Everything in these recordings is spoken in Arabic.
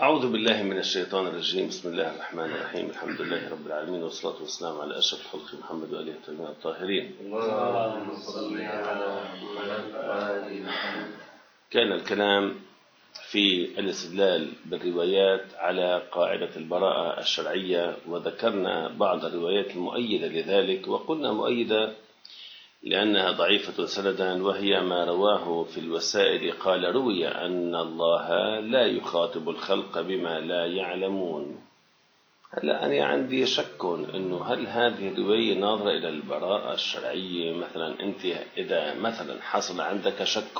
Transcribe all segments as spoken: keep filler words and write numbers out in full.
أعوذ بالله من الشيطان الرجيم. بسم الله الرحمن الرحيم. الحمد لله رب العالمين، والصلاة والسلام على أشرف الخلق محمد وآله الطيبين الطاهرين. اللهم صل على محمد. كان الكلام في الاستدلال بالروايات على قاعدة البراءة الشرعية، وذكرنا بعض الروايات المؤيدة لذلك، وقلنا مؤيدة لأنها ضعيفة سندا، وهي ما رواه في الوسائل قال روي أن الله لا يخاطب الخلق بما لا يعلمون. هلا أنا عندي شك أنه هل هذه الرواية ناظرة إلى البراءة الشرعية؟ مثلا أنت إذا مثلا حصل عندك شك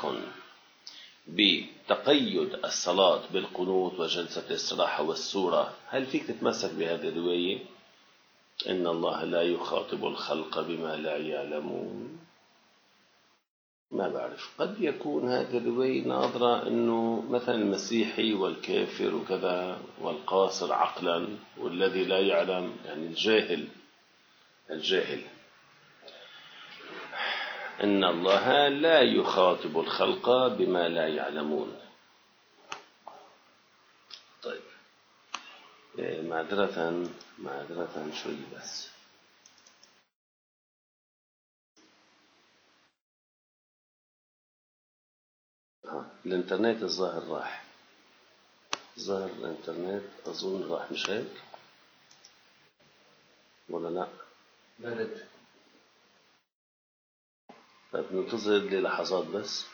بتقيد الصلاة بالقنوت وجلسة الاستراحة والسورة، هل فيك تتمسك بهذه الرواية إن الله لا يخاطب الخلق بما لا يعلمون؟ ما بعرف، قد يكون هذه الرواية ناظرة أنه مثلا المسيحي والكافر وكذا، والقاصر عقلا والذي لا يعلم، يعني الجاهل الجاهل إن الله لا يخاطب الخلق بما لا يعلمون. طيب معذرة معذرة شوي بس. ها الانترنت الظاهر راح، ظاهر الانترنت أظن راح، مش هيك ولا لا؟ بلد. طيب ننتظر للحظات بس.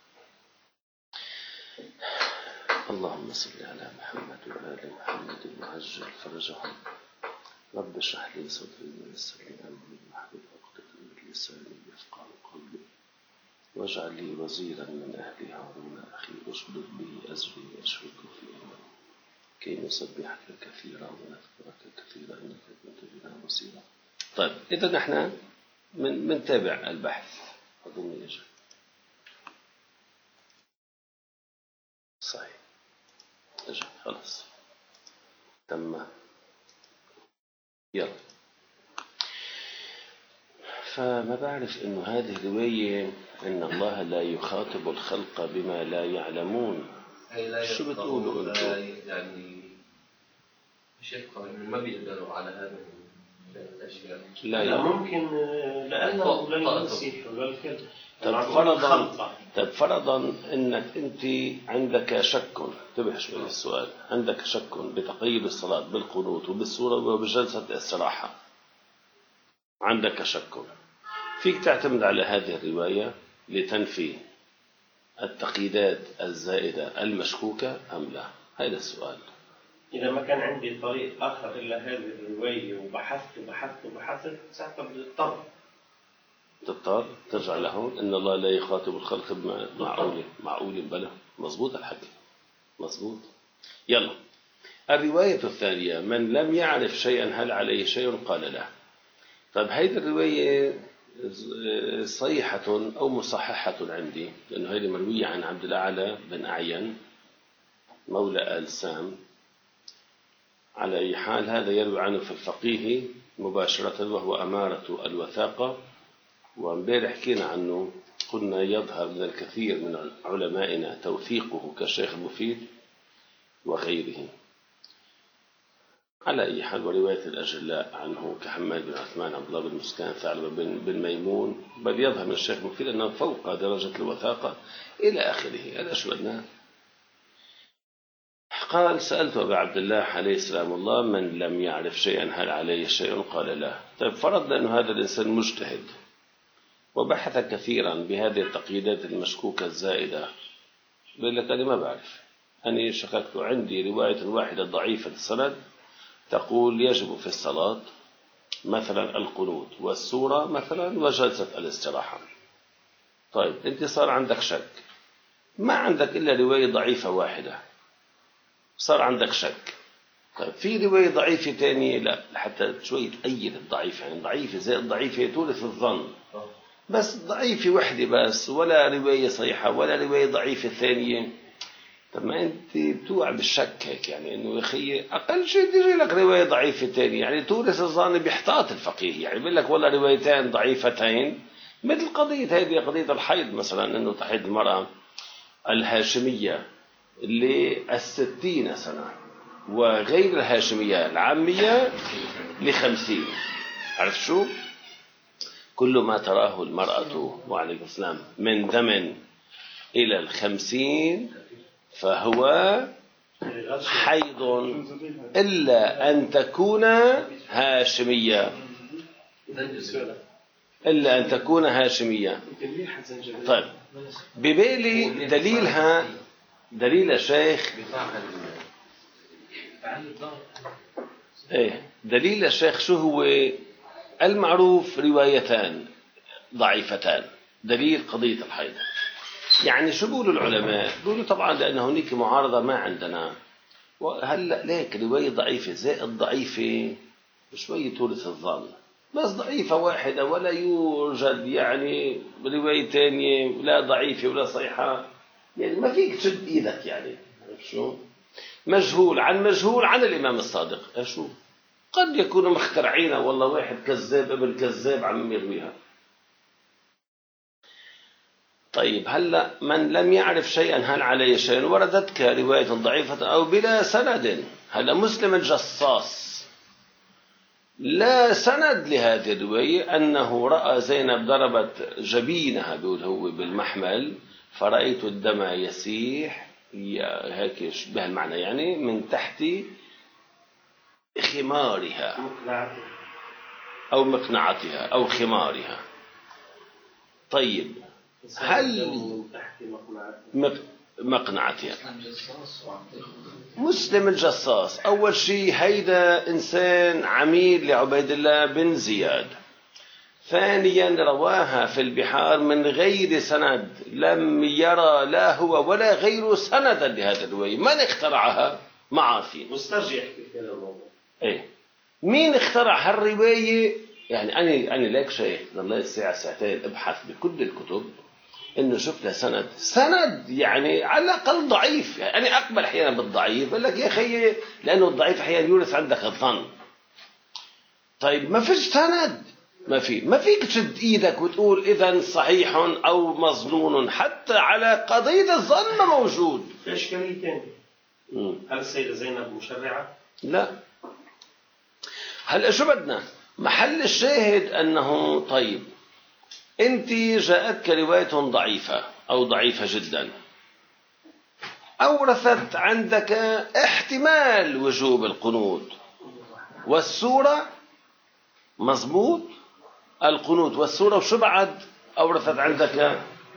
اللهم صل على محمد وآل محمد وعجل فرجهم. رب اشرح لي صدري ويسر لي أمري واحلل عقدة من لساني يفقهوا قولي، واجعل لي وزيرا من أهل هارون أخي أشدد به أزري وأشركه في أمري كي نسبحك كثيرا ونذكرك كثيرا إنك كنت بنا بصيرا. طيب إذا نحن من منتابع البحث. أظن يجب صحيح يجب خلاص تم. يلا، فما بعرف إنه هذه الرواية إن الله لا يخاطب الخلق بما لا يعلمون. شو بتقولوا أنتم؟ يعني مش يفقه إنه ما بيقدروا على هذا الأشياء. لا, لا ممكن لأنه للمسيح وللكذب. طب فرضا طب فرضا إنك أنت عندك شك، انتبه شوي السؤال، عندك شك بتقييد الصلاة بالقنوت وبالسورة وبجلسة الاستراحة، عندك شك، فيك تعتمد على هذه الرواية لتنفي التقييدات الزائدة المشكوكة أم لا؟ هذا السؤال. إذا ما كان عندي طريق آخر إلا هذه الرواية وبحثت وبحثت وبحثت ساعتها بضطر تضطر ترجع لهون إن الله لا يخاطب الخلق بما معقول معقول بلا. مظبوط الحكي، مظبوط. يلا الرواية الثانية، من لم يعرف شيئا هل عليه شيء قال لا. طيب هذه الرواية صحيحة أو مصححة عندي، لأنه هذه مروية عن عبد الأعلى بن أعين مولى آل سام. على أي حال هذا يروي عنه في الفقيه مباشرة، وهو أمارة الوثاقة، وامبارح حكينا عنه، قلنا يظهر من الكثير من علمائنا توثيقه كالشيخ المفيد وغيره. على أي حال ورواية الأجلاء عنه كحماد بن عثمان، عبد الله بن مسكان، ثعلبة بن ميمون، بل يظهر من الشيخ المفيد أنه فوق درجة الوثاقة إلى آخره. هذا شو بدنا. قال سألت أبا عبد الله عليه السلام الله من لم يعرف شيئا هل عليه شيء قال لا. طيب فرضنا أن هذا الإنسان مجتهد وبحث كثيرا بهذه التقييدات المشكوكة الزائدة، بيقول لك أنا ما بعرف، أنا شككت عندي رواية واحدة ضعيفة السند تقول يجب في الصلاة مثلا القنوت والسورة مثلا وجلسة الاستراحة. طيب أنت صار عندك شك، ما عندك إلا رواية ضعيفة واحدة، صار عندك شك. طيب في رواية ضعيفة تانية لا، حتى شوية تأيد الضعيفة، يعني ضعيفة زي الضعيفة تورث الظن، بس ضعيفة وحدة بس، ولا رواية صحيحة ولا رواية ضعيفة ثانية. طب ما أنت بتوقع بالشك هيك، يعني إنه يا أخي أقل شيء تجي لك رواية ضعيفة تانية، يعني تورث الظن بيحتاط الفقيه، يعني بيقول لك والله روايتين ضعيفتين، مثل قضية هذه قضية الحيض مثلا، إنه تحيض المرأة الهاشمية للستين سنة، وغير الهاشمية العامية لخمسين. عرف شو؟ كل ما تراه المرأة وعليكم السلام من ذمن إلى الخمسين فهو حيض، إلا أن تكون هاشمية، إلا أن تكون هاشمية. طيب ببالي دليلها، دليل الشيخ إيه دليل الشيخ شو هو؟ المعروف روايتان ضعيفتان دليل قضية الحيض. يعني شو بيقولوا العلماء؟ بيقولوا طبعا لأن هناك معارضة ما عندنا، وهلا ليك رواية ضعيفة زائد ضعيفة شوية تورث الظن، بس ضعيفة واحدة ولا يوجد يعني رواية ثانية لا ضعيفة ولا صحيحة، يعني ما فيك تشد إيدك. يعني شو مجهول عن مجهول عن الإمام الصادق، شو قد يكونوا مخترعين، والله واحد كذاب ابن كذاب عم يرويها. طيب هلا من لم يعرف شيئا هل عليه شيء؟ وردتك رواية ضعيفة أو بلا سند. هلا مسلم الجصاص لا سند لهذه الرواية أنه رأى زينب ضربت جبينها، بيقول هو بالمحمل، فرأيت الدم يسيح هيك بهالمعنى، يعني من تحت خمارها أو مقنعتها أو خمارها. طيب هل مقنعتها؟ مسلم الجصاص أول شيء هيدا إنسان عميل لعبيد الله بن زياد، ثانيا رواها في البحار من غير سند، لم يرى لا هو ولا غيره سندا لهذا الرواية. من اخترعها؟ ما عارفين. مسترجع في هذا الموضوع. ايه مين اخترع هالرواية؟ يعني أنا أنا لك شيخ الله الساعة ساعتين ابحث بكل الكتب إنه شفت له سند، سند يعني على الأقل ضعيف. يعني أنا أقبل أحيانا بالضعيف، بقول لك يا أخي لأنه الضعيف أحيانا يورث عندك الظن. طيب ما فيش سند، ما في ما فيك تشد إيدك وتقول إذا صحيح أو مظنون، حتى على قضية الظن ما موجود. في إشكالية ثانية، هل السيدة زينب مشرعة؟ لا. هلا شو بدنا؟ محل الشاهد أنه طيب أنت جاءتك رواية ضعيفة أو ضعيفة جدا، أورثت عندك احتمال وجوب القنوت، والسورة مضبوط القنوت والسورة، وشو بعد أورثت عندك؟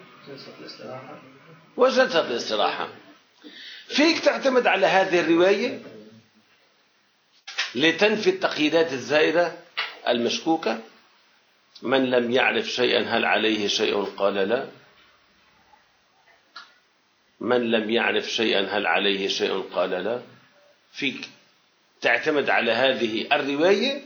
وجلسة الاستراحة. فيك تعتمد على هذه الرواية لتنفي التقييدات الزائدة المشكوكة. من لم يعرف شيئا هل عليه شيء؟ قال لا. من لم يعرف شيئا هل عليه شيء؟ قال لا. فيك تعتمد على هذه الرواية.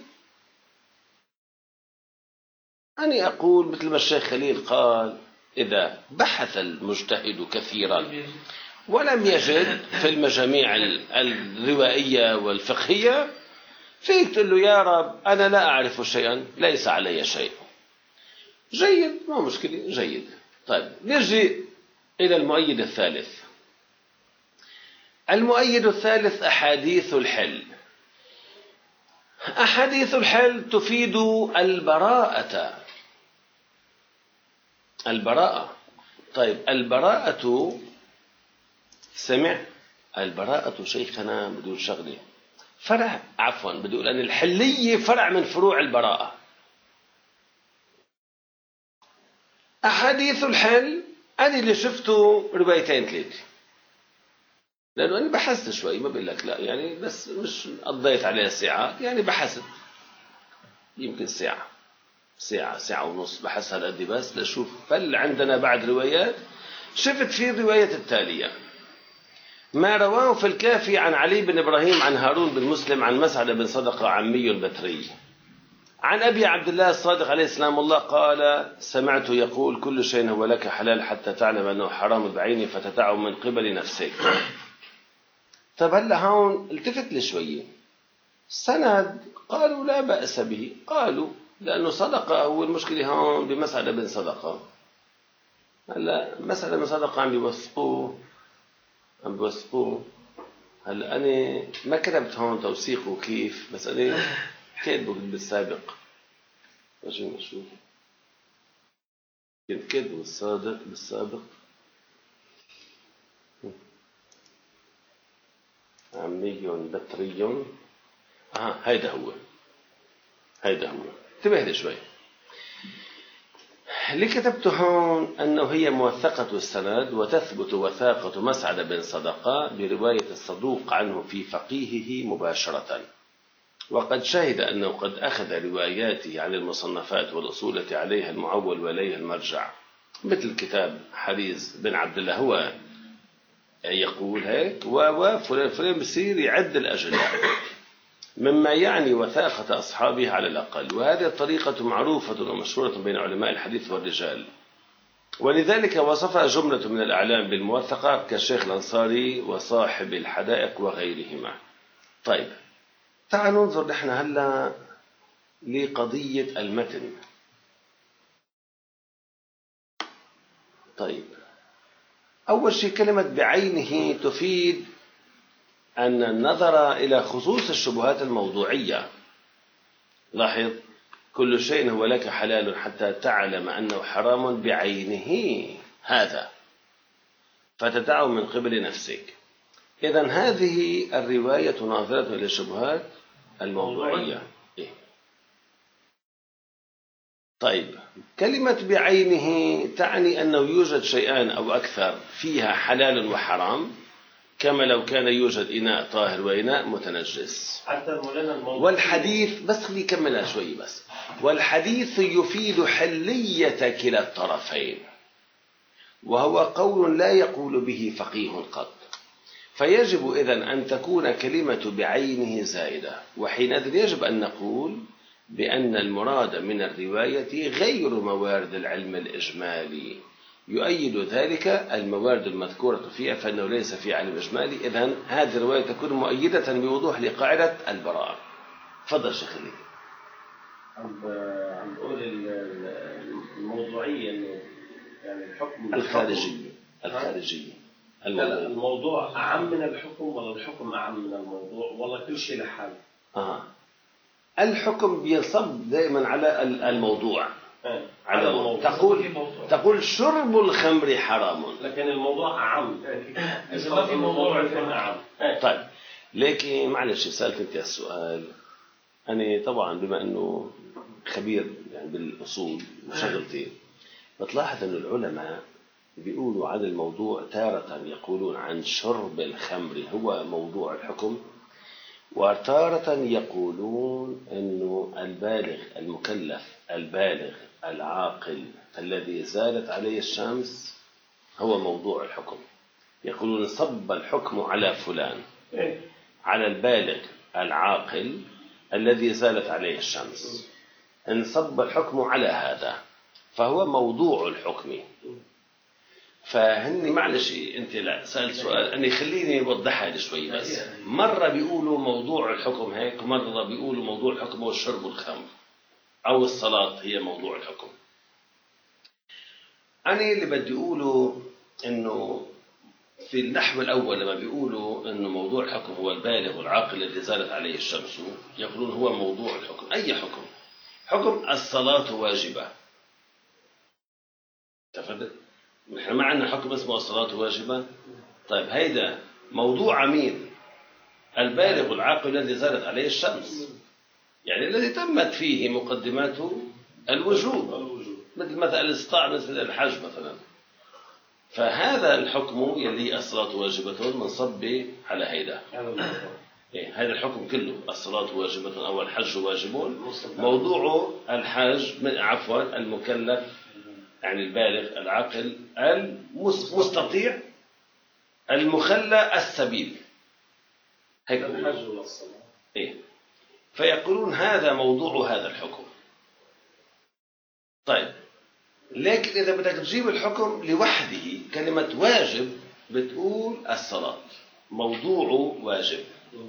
أنا أقول مثل ما الشيخ خليل قال: إذا بحث المجتهد كثيرا ولم يجد في المجاميع الروائية والفقهية، فيك تقول له: يا رب أنا لا أعرف شيئا، ليس علي شيء. جيد، ما مشكلة، جيد. طيب نجي إلى المؤيد الثالث. المؤيد الثالث أحاديث الحل. أحاديث الحل تفيد البراءة. البراءة. طيب البراءة، سمع البراءة شيخنا بدون شغله فرع، عفوا بدي أقول أن الحلية فرع من فروع البراءة. أحاديث الحل أنا اللي شفته روايتين ثلاثة، لأنه أنا بحثت شوي، ما بقول لك لا يعني، بس مش قضيت عليها ساعات، يعني بحثت يمكن ساعة ساعة ساعة ونص بحث هالقد بس لشوف فل عندنا بعد روايات. شفت فيه الرواية التالية: ما رواه في الكافي عن علي بن إبراهيم عن هارون بن مسلم عن مسعد بن صدقة عمي البتري عن أبي عبد الله الصادق عليه السلام الله قال: سمعت يقول: كل شيء هو لك حلال حتى تعلم أنه حرام بعيني فتدعه من قبل نفسك. طب هلا هون التفت لي شوية، سند قالوا لا بأس به، قالوا لأنه صدقة هو المشكلة هون بمسعد بن صدقة. هلا مسعد بن صدقة عم يوثقوه عم بوثقوه. هلا أنا ما كتبت هون توثيقه كيف، بس أنا كاتبه بالسابق. خلينا نشوف، كنت كاتبه بالسابق بالسابق عمي بطري. آه هيدا هو، هيدا هو. انتبه لي شوي. اللي كتبته هون أنه هي موثقة السند، وتثبت وثاقة مسعد بن صدقة برواية الصدوق عنه في فقيهه مباشرة، وقد شهد أنه قد أخذ رواياته عن المصنفات والأصول التي عليها المعول وإليها المرجع، مثل كتاب حريز بن عبد الله هو يقول هيك، وفلان فلان بصير يعد الأجلاء، مما يعني وثاقة أصحابه على الأقل. وهذه الطريقة معروفة ومشهورة بين علماء الحديث والرجال، ولذلك وصفها جملة من الأعلام بالموثقة كالشيخ الأنصاري وصاحب الحدائق وغيرهما. طيب تعالوا ننظر نحن هلا لقضية المتن. طيب أول شيء كلمة بعينه تفيد أن النظر إلى خصوص الشبهات الموضوعية. لاحظ، كل شيء هو لك حلال حتى تعلم أنه حرام بعينه هذا، فتدعه من قبل نفسك. إذن هذه الرواية ناظرة إلى الشبهات الموضوعية. إيه؟ طيب كلمة بعينه تعني أنه يوجد شيئان أو أكثر فيها حلال وحرام، كما لو كان يوجد إناء طاهر وإناء متنجس. والحديث بس خلي كملها شوي بس. والحديث يفيد حلية كلا الطرفين، وهو قول لا يقول به فقيه قط. فيجب إذن أن تكون كلمة بعينه زائدة، وحينئذ يجب أن نقول بأن المراد من الرواية غير موارد العلم الإجمالي. يؤيد ذلك الموارد المذكورة فيها، فإنه ليس في علم إجمالي. إذن هذه الرواية تكون مؤيدة بوضوح لقاعدة البراءة. تفضل شيخ لي. عم عم بقول الموضوعية إنه يعني الحكم الخارجية الخارجية الموضوع. الموضوع أعم من الحكم ولا الحكم أعم من الموضوع ولا كل شيء لحاله؟ آه. الحكم بينصب دائما على الموضوع. آه. على الموضوع. تقول تقول شرب الخمر حرام، لكن الموضوع أعم. إذا ما في موضوع يكون أعم. آه. طيب لكن معلش سألت أنت السؤال. أنا طبعا بما أنه خبير يعني بالأصول وشغلتي، بتلاحظ أن العلماء بيقولوا عن الموضوع تارة يقولون عن شرب الخمر هو موضوع الحكم، وتارة يقولون أنه البالغ المكلف البالغ العاقل الذي زالت عليه الشمس هو موضوع الحكم. يقولون صب الحكم على فلان، على البالغ العاقل الذي زالت عليه الشمس، إن صب الحكم على هذا فهو موضوع الحكم. فهني معلش انت لا سألت سؤال اني خليني اوضحها شوي بس. مره بيقولوا موضوع الحكم هيك، ومره بيقولوا موضوع الحكم هو الشرب الخمر او الصلاه هي موضوع الحكم. انا اللي بدي اقوله انه في النحو الاول لما بيقولوا انه موضوع الحكم هو البالغ والعاقل الذي زالت عليه الشمس، يقولون هو موضوع الحكم. اي حكم؟ حكم الصلاه واجبه. تفضل. نحن ما عندنا حكم اسمه الصلاة واجبة. طيب هيدا موضوع مين؟ البالغ العاقل الذي زالت عليه الشمس، يعني الذي تمت فيه مقدمات الوجوب، مثل مثلا الاستطاعة مثل الحج مثلا. فهذا الحكم يلي الصلاة واجبة منصب على هيدا. إيه هذا الحكم كله الصلاة واجبة أو الحج واجب. موضوع الحج من عفوا المكلف يعني البالغ العاقل المستطيع المخلى السبيل، هيك الحج والصلاة. إيه؟ فيقولون هذا موضوع هذا الحكم. طيب لكن إذا بدك تجيب الحكم لوحده كلمة واجب بتقول الصلاة موضوع واجب.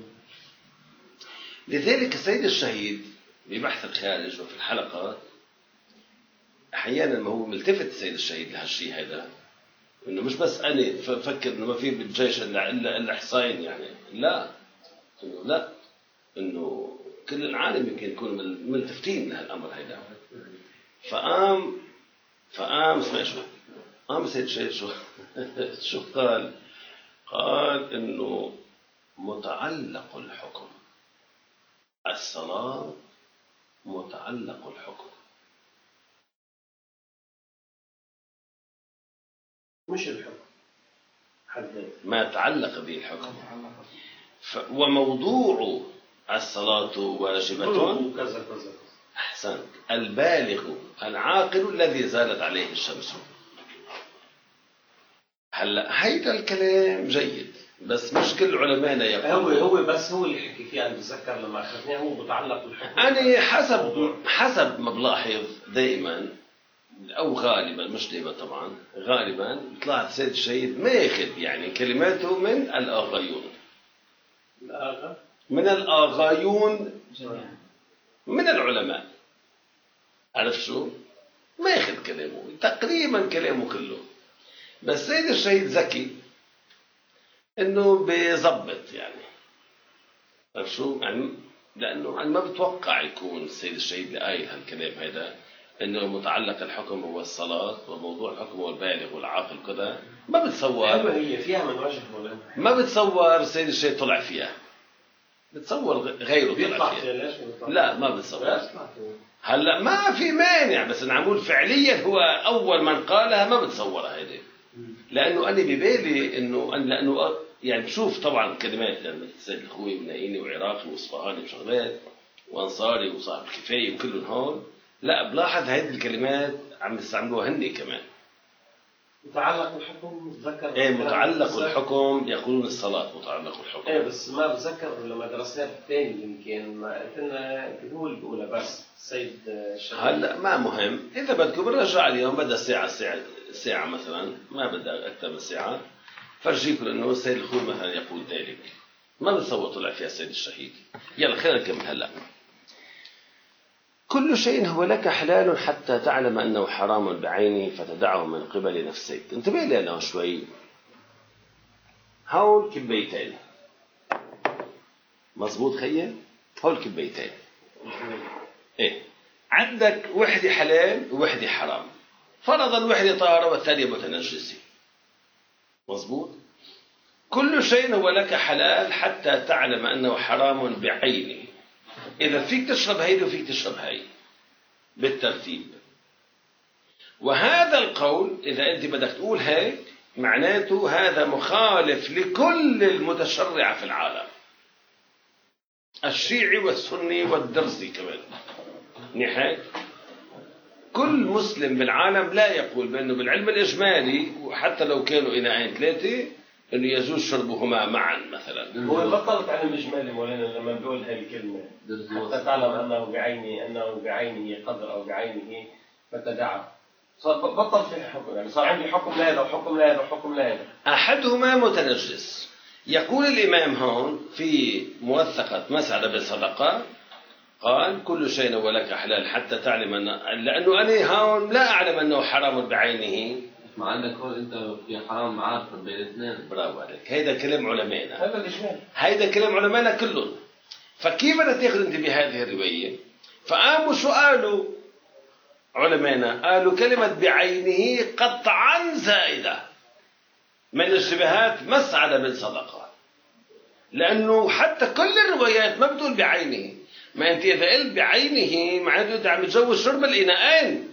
لذلك السيد الشهيد ببحث الخارج وفي الحلقات أحيانا ما هو ملتفت السيد الشهيد لهالشيء هذا، إنه مش بس أنا فكر إنه ما في بالجيش إلا إلا إلا حصين يعني، لا إنه لا إنه كل العالم يمكن يكونوا ملتفتين لهالأمر هيدا. فقام فقام اسمع شو قام سيد شيء شو شو قال؟ قال إنه متعلق الحكم الصلاة، متعلق الحكم مش الحكم حدد ما تعلق به الحكم. ف... وموضوع الصلاة واجبة كذا كذا. أحسنت. البالغ العاقل الذي زالت عليه الشمس. هلا هيدا الكلام جيد بس مش كل علمائنا يقولون. هو هو بس هو اللي حكي فيه. أنا بتذكر لما أخذناه هو متعلق بالحكم. أنا حسب حسب ما بلاحظ دائما أو غالبا مش دائما طبعا غالبا طلعت سيد الشهيد ما ياخذ يعني كلماته من الآغايون. الآغا من الآغايون من العلماء. عرف شو؟ ما ياخذ كلامه تقريبا كلامه كله. بس سيد الشهيد ذكي انه بيظبط يعني. عرف شو؟ يعني لانه انا ما بتوقع يكون السيد الشهيد قايل هالكلام هذا انه متعلق الحكم هو الصلاة وموضوع الحكم هو البالغ والعاقل كذا. ما بتصور هي فيها من وجه مولانا. ما بتصور السيد الشهيد طلع فيها. بتصور غيره طلع فيها. لا ما بتصور. هلا ما في مانع بس نعمل فعليا هو اول من قالها ما بتصورها هيدي. لانه انا ببالي انه لانه يعني بشوف طبعا كلمات يعني السيد الخوي ونايني وعراقي واصفهاني وشغلات وانصاري وصاحب الكفايه وكلهم هون. لا بلاحظ هذه الكلمات عم يستعملوها هني كمان. متعلق الحكم بتذكر. ايه متعلق الحكم يقولون الصلاه متعلق الحكم. ايه بس ما بتذكر لما درسناه بالثاني يمكن ما قلنا هو اللي بيقولها بس السيد الشهيد. هلا ما مهم اذا بدكم بنرجع اليوم بدها ساعه ساعه ساعه مثلا ما بدها اكثر من ساعه فرجيكم انه السيد الخوي مثلا يقول ذلك. ما بتصور طلع فيها السيد الشهيد. يلا خلينا نكمل هلا. كل شيء هو لك حلال حتى تعلم أنه حرام بعينه فتدعه من قبل نفسك. انتبه لأنه شوي هول كبيتين مظبوط خيّة. هول كبيتين إيه عندك وحدة حلال ووحدة حرام. فرضا وحدة طاهرة والثانية متنجسة مظبوط. كل شيء هو لك حلال حتى تعلم أنه حرام بعينه. إذا فيك تشرب هيدي وفيك تشرب هاي بالترتيب. وهذا القول إذا أنت بدك تقول هيك معناته هذا مخالف لكل المتشرع في العالم الشيعي والسني والدرزي كمان. نحن كل مسلم بالعالم لا يقول بأنه بالعلم الإجمالي وحتى لو كانوا إناءين ثلاثة انه يجوز شربهما معا مثلا. هو بطل تعلم اجمالي مولانا لما بيقول هاي الكلمه حتى تعلم انه بعينه انه بعينه قدر او بعينه فتدعه. صار بطل في حكم يعني صار عندي حكم لهذا وحكم لهذا وحكم لهذا. احدهما متنجس. يقول الامام هون في موثقه مسعد بن صدقه قال كل شيء هو لك حلال حتى تعلم ان لانه انا هون لا اعلم انه حرام بعينه. مع انك هون انت في حرام معارف بين الاثنين. برافو عليك. هيدا كلام علمائنا. هذا الاجمال. هيدا كلام علمائنا كلهم. فكيف بدك تاخذ انت بهذه الروايه؟ فقاموا شو قالوا علمائنا؟ قالوا كلمه بعينه قطعا زائده من الشبهات مسعد بن صدقه. لانه حتى كل الروايات ما بتقول بعينه. ما انت اذا قلت بعينه معناته انت عم تجوز شرب الاناءين.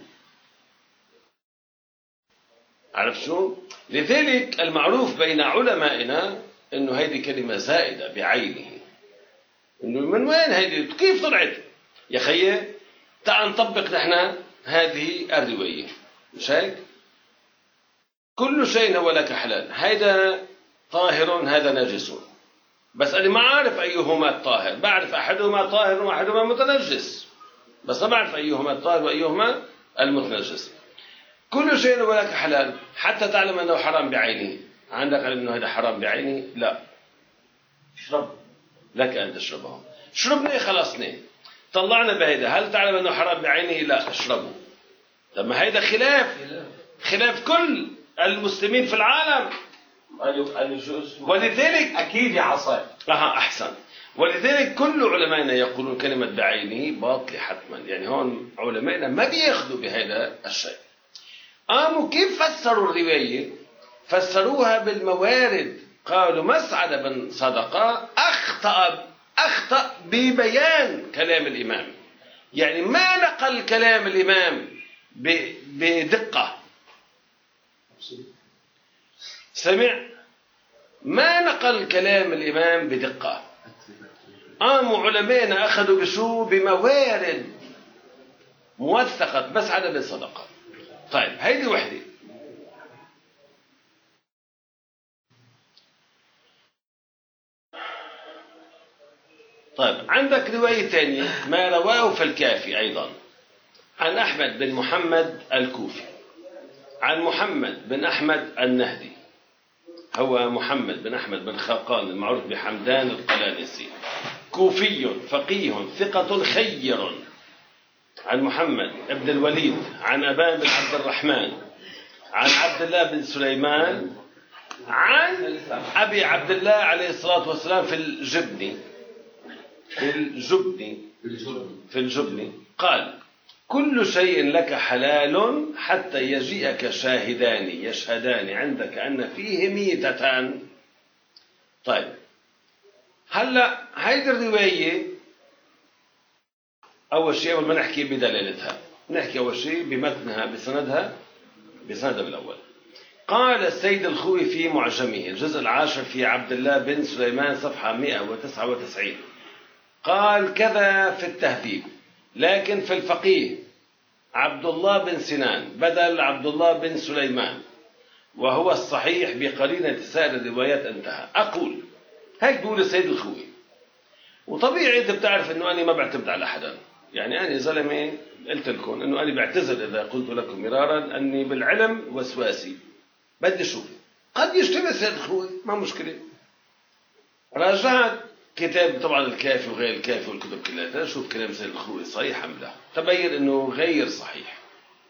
عرف شو؟ لذلك المعروف بين علمائنا انه هيدي كلمة زائدة بعينه. انه من وين هيدي؟ كيف طلعت؟ يا خيي تعال نطبق نحن هذه الرواية. مش هيك؟ كل شيء هو لك حلال. هيدا طاهر هذا نجس. بس انا ما عارف ايهما الطاهر. بعرف احدهما طاهر واحدهما متنجس. بس ما بعرف ايهما الطاهر وايهما المتنجس. كل شيء هو لك حلال حتى تعلم أنه حرام بعينه. عندك علم أنه هذا حرام بعينه؟ لا. اشرب. لك أن تشربه. شربنا خلصنا. طلعنا بهيدا. هل تعلم أنه حرام بعينه؟ لا. اشربه. طب ما هيدا خلاف خلاف كل المسلمين في العالم. ولذلك أكيد يا عصام. أها أحسن. ولذلك كل علمائنا يقولون كلمة بعينه باطلة حتما. يعني هون علمائنا ما بياخذوا بهذا الشيء. قاموا كيف فسروا الرواية؟ فسروها بالموارد. قالوا مسعد بن صدقة أخطأ أخطأ ببيان كلام الإمام، يعني ما نقل كلام الإمام بدقة. سمع؟ ما نقل كلام الإمام بدقة. قاموا علمائنا أخذوا بشو؟ بموارد موثقة مسعد بن صدقة. طيب هيدي وحدة. طيب عندك رواية ثانية ما رواه في الكافي أيضا عن أحمد بن محمد الكوفي عن محمد بن أحمد النهدي، هو محمد بن أحمد بن خاقان المعروف بحمدان القلانسي، كوفي فقيه ثقة خير، عن محمد بن الوليد عن أبان بن عبد الرحمن عن عبد الله بن سليمان عن أبي عبد الله عليه الصلاة والسلام في الجبني في الجبني في الجبني قال: كل شيء لك حلال حتى يجيئك شاهدان يشهدان عندك أن فيه ميتتان. طيب هلا هيدي الرواية أول شيء قبل ما نحكي بدلالتها نحكي أول شيء بمتنها بسندها بسندها بالأول. قال السيد الخوي في معجمه الجزء العاشر في عبد الله بن سليمان صفحة مئة وتسعة وتسعين قال كذا في التهذيب، لكن في الفقيه عبد الله بن سنان بدل عبد الله بن سليمان، وهو الصحيح بقرينة سائر الروايات. انتهى. أقول هيك بيقول السيد الخوي، وطبيعي أنت بتعرف أنه أنا ما بعتمد على أحدا. يعني أنا زلمة قلت لكم أنه أنا بعتذر إذا قلت لكم مرارا أني بالعلم وسواسي، بدي شوف قد يشتبه السيد الخوي ما مشكلة. راجعت كتاب طبعا الكافي وغير الكافي والكتب كلها شوف كلام السيد الخوي صحيح أم لا، تبين أنه غير صحيح.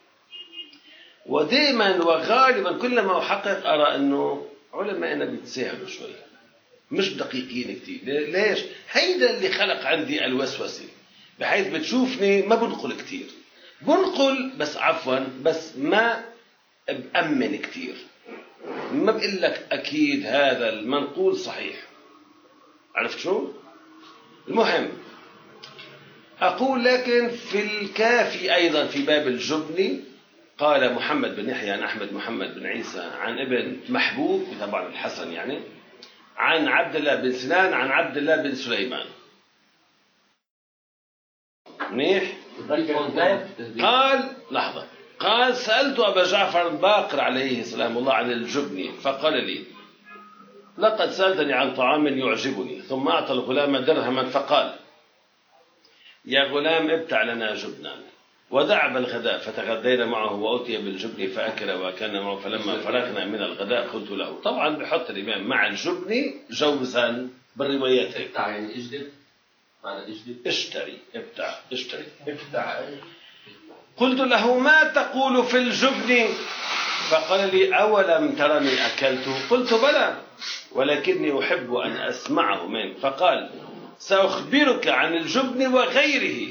ودائما وغالبا كلما أحقق أرى أنه علماءنا بيتساهلوا شوي، مش دقيقين كتير. ليش؟ هيدا اللي خلق عندي الوسوسة، بحيث بتشوفني ما بنقل كتير، بنقل بس عفوا بس ما بأمن كتير، ما بقول لك أكيد هذا المنقول صحيح. عرفت شو؟ المهم أقول لكن في الكافي أيضا في باب الجبني قال محمد بن يحيى عن أحمد محمد بن عيسى عن ابن محبوب طبعا الحسن يعني عن عبد الله بن سنان عن عبد الله بن سليمان. منيح؟ قال لحظة قال سألت أبا جعفر الباقر عليه سلام الله عن الجبني فقال لي: لقد سألتني عن طعام يعجبني، ثم أعطى الغلام درهما فقال: يا غلام ابتع لنا جبنا. ودعب الغداء فتغدينا معه وأتي بالجبن فأكل وكان معه، فلما فرغنا من الغداء قلت له. طبعا بحط الإمام مع الجبن جوزا بالروايات هيك. ابتع يعني اجدب، معنى اجدب اشتري ابتع اشتري ابتع. قلت له: ما تقول في الجبن؟ فقال لي: أولم ترني أكلت؟ قلت: بلى، ولكني أحب أن أسمعه منك. فقال: سأخبرك عن الجبن وغيره.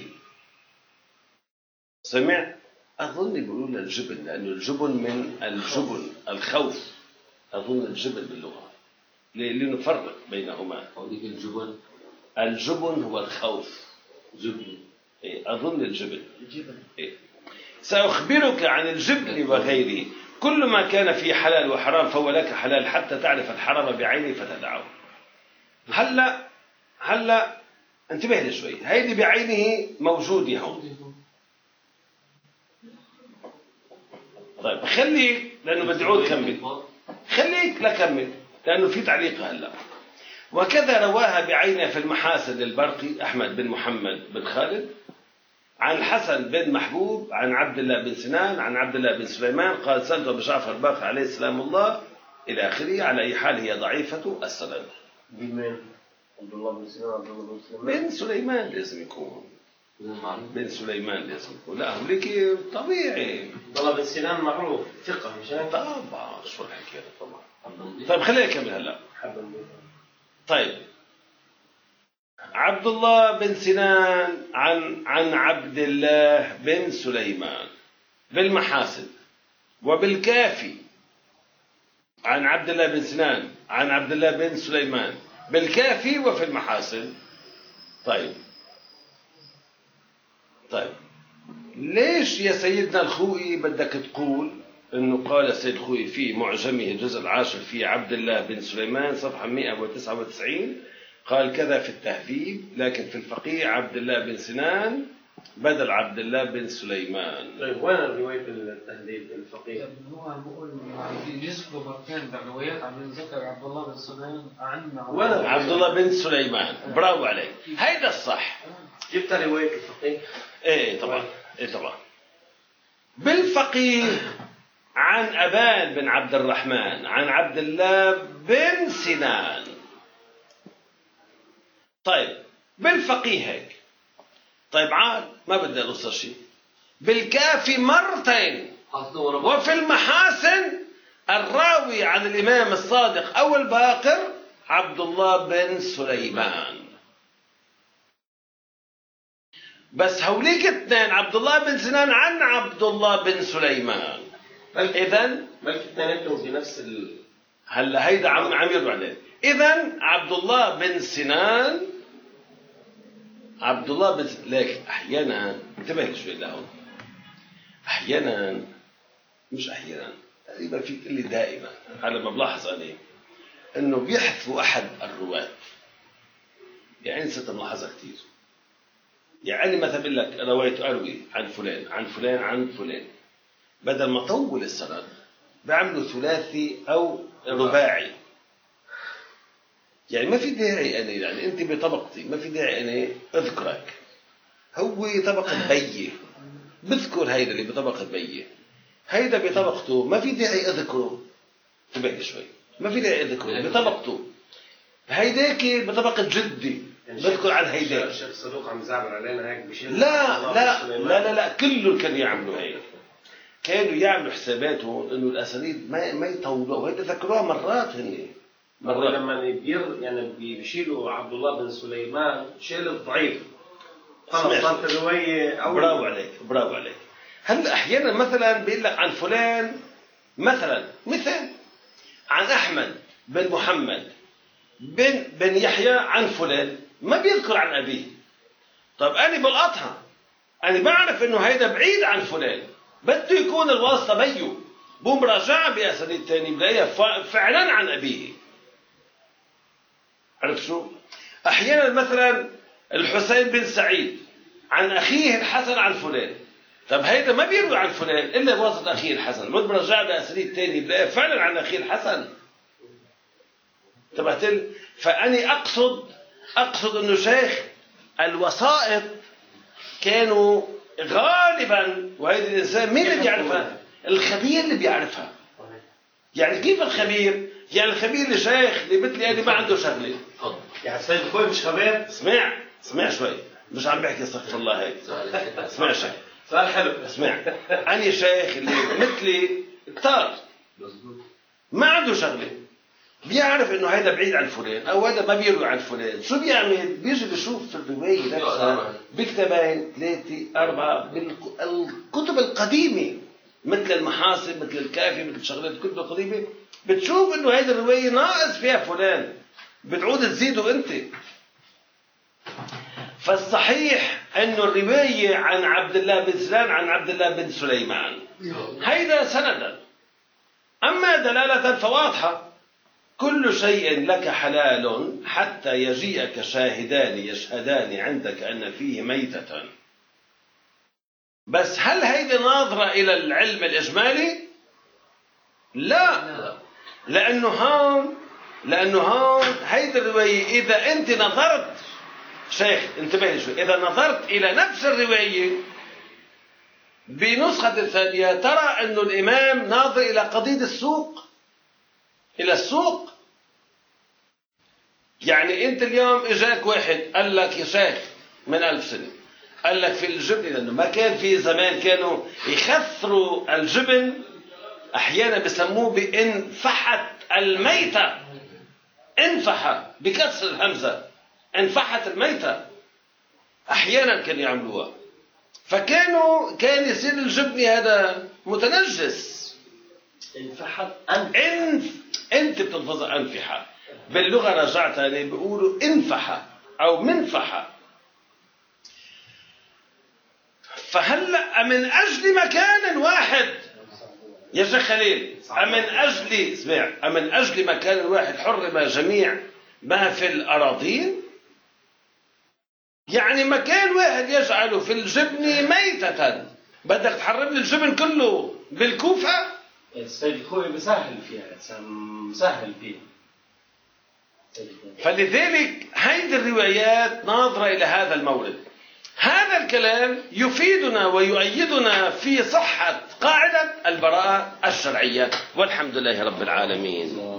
سمع؟ أظن بيقولون الجبن لأنه الجبن من الجبن الخوف، أظن الجبن باللغة لنفرق بينهما. الجبن الجبن هو الخوف. جبن إيه أظن الجبن. إيه. سأخبرك عن الجبن وغيره، كل ما كان فيه حلال وحرام فهو لك حلال حتى تعرف الحرام بعينه فتدعه. هلا هلا انتبه لي شوي، هيدي بعينه موجودة هون. طيب خليك لأنه بدي عود كمل، خليك لكمل لأنه في تعليق هلا. وكذا رواها بعينه في المحاسن للبرقي أحمد بن محمد بن خالد عن الحسن بن محبوب عن عبد الله بن سنان عن عبد الله بن سليمان قال: سألت أبو جعفر الباقر عليه السلام الله إلى آخره. على أي حال هي ضعيفة السند. بمن؟ عبد الله بن سنان عبد الله بن سليمان بن سليمان لازم يكون بن سليمان اسمه. لا هوليك طبيعي. عبد الله بن سنان معروف ثقة مش هيك؟ طبعا شو الحكي هذا طبعا. طيب خلينا نكمل هلا. طيب عبد الله بن سنان عن عن عبد الله بن سليمان بالمحاسن، وبالكافي عن عبد الله بن سنان عن عبد الله بن سليمان بالكافي وفي المحاسن. طيب طيب ليش يا سيدنا الخوئي بدك تقول انه قال السيد الخوئي في معجمه الجزء العاشر في عبد الله بن سليمان صفحه مئة وتسعة وتسعين قال كذا في التهذيب، لكن في الفقيه عبد الله بن سنان بدل عبد الله بن سليمان. طيب وين رواية التهذيب الفقيه؟ هو بقول يذكر مرتين بالروايات عم يذكر عبد الله بن سليمان عن عبد الله بن سليمان. برافو عليك، هيدا الصح. جبت رواية الفقيه؟ ايه طبعا، ايه طبعا. بالفقيه عن أبان بن عبد الرحمن عن عبد الله بن سنان. طيب بالفقيه هيك. طيب عاد ما بدي أقصر شيء. بالكافي مرتين، وفي المحاسن الراوي عن الإمام الصادق أو الباقر عبد الله بن سليمان. بس هوليك اثنين عبد الله بن سنان عن عبد الله بن سليمان. إذن بلكي اثنيناتهم بنفس ال هلا هيدا عم عم يرجع عليه. إذن عبد الله بن سنان عبد الله بن ليك أحيانا انتبه شوي لهون. أحيانا مش أحيانا تقريبا في اللي دائما على ما بلاحظ أنا إنه بيحذفوا أحد الرواة. يعني ست ملاحظة كتير. يعني مثلا بقول لك رويت أروي عن فلان عن فلان عن فلان، بدل ما طول السند بعملوا ثلاثي أو رباعي. يعني ما في داعي أنا يعني أنت بطبقتي ما في داعي أنا أذكرك. هو طبقة بية بذكر هيدا اللي بطبقة بية، هيدا بطبقته ما في داعي أذكره. تبقى شوي ما في داعي أذكره بطبقته. هيداك بطبقة جدي بذكر عن هيداك. الشيخ صدوق عم زعبر علينا هيك بشيل. لا لا لا لا لا كله كانوا يعملوا هيك. كانوا يعملوا حساباتهم إنه الأسانيد ما ما يطولوا، وهيدا ذكروها مرات هني. مرة لما يبير يعني بيشيلوا عبد الله بن سليمان شيل الضعيف. طلعت الرواية أول. برافو عليك برافو عليك. هلا أحيانا مثلا بيقول لك عن فلان مثلا مثال عن أحمد بن محمد بن بن يحيى عن فلان ما بيذكر عن أبيه. طب أنا بلقطها، أنا بعرف إنه هيدا بعيد عن فلان، بده يكون الواسطة بيه، بمراجعة بأسانيد تاني بلاقيها فعلا عن أبيه. عرفت شو؟ أحيانا مثلا الحسين بن سعيد عن أخيه الحسن عن فلان. طب هيدا ما بيروي عن فلان إلا بواسطة أخيه الحسن، بده مرجع بأسانيد تاني بلاقيها فعلا عن أخيه الحسن. تبعت لي؟ فأني أقصد أقصد إنه شيخ الوسائط كانوا غالبا، وهذا الإنسان مين اللي بيعرفها؟ الخبير اللي بيعرفها. يعني كيف الخبير؟ يعني الخبير اللي شيخ اللي مثلي أنا ما عنده شغلة. يعني سيد الخوي مش خبير؟ اسمع اسمع شوي، مش عم بحكي استغفر الله هيك. اسمع شيء. سؤال حلو. اسمع، أنا شيخ اللي مثلي كتار ما عنده شغلة، بيعرف إنه هذا بعيد عن فلان أو هذا ما بيروي عن فلان. شو بيعمل؟ بيجي بيشوف في الرواية نفسها بكتابين ثلاثة أربعة بالكتب القديمة مثل المحاسن مثل الكافي مثل شغلات الكتب القديمة، بتشوف إنه هذه الرواية ناقص فيها فلان، بتعود تزيده أنت. فالصحيح إنه الرواية عن عبد الله بن سليمان عن عبد الله بن سليمان هيدا سندا. أما دلالة فواضحة، كل شيء لك حلال حتى يجيئك شاهدان يشهدان عندك أن فيه ميتة. بس هل هيدي ناظرة إلى العلم الإجمالي؟ لا، لأنه هون لأنه هون هيدي الرواية إذا أنت نظرت شيخ انتبه لي شوي، إذا نظرت إلى نفس الرواية بنسخة ثانية ترى أنه الإمام ناظر إلى قضية السوق، إلى السوق. يعني أنت اليوم إجاك واحد قال لك يا شيخ من ألف سنة، قال لك في الجبن، لأنه ما كان في زمان كانوا يخثروا الجبن، أحيانا بسموه بانفحت الميتة. انفح بكسر الهمزة، انفحت الميتة، أحيانا كانوا يعملوها. فكانوا كان يصير الجبن هذا متنجس. انفحت انف انت بتلفظها انفحة، باللغة رجعت عليه بيقولوا انفحة أو منفحة. فهلأ من أجل مكان واحد يا شيخ خليل، أمن أجل اسمع أمن أجل مكان واحد حرم جميع ما في الأراضين؟ يعني مكان واحد يجعله في الجبن ميتة، بدك تحرم لي الجبن كله بالكوفة؟ السيد الخوي بسهل فيها، مسهل فيها. فلذلك هيدي الروايات ناظرة إلى هذا المورد. هذا الكلام يفيدنا ويؤيدنا في صحة قاعدة البراءة الشرعية، والحمد لله رب العالمين.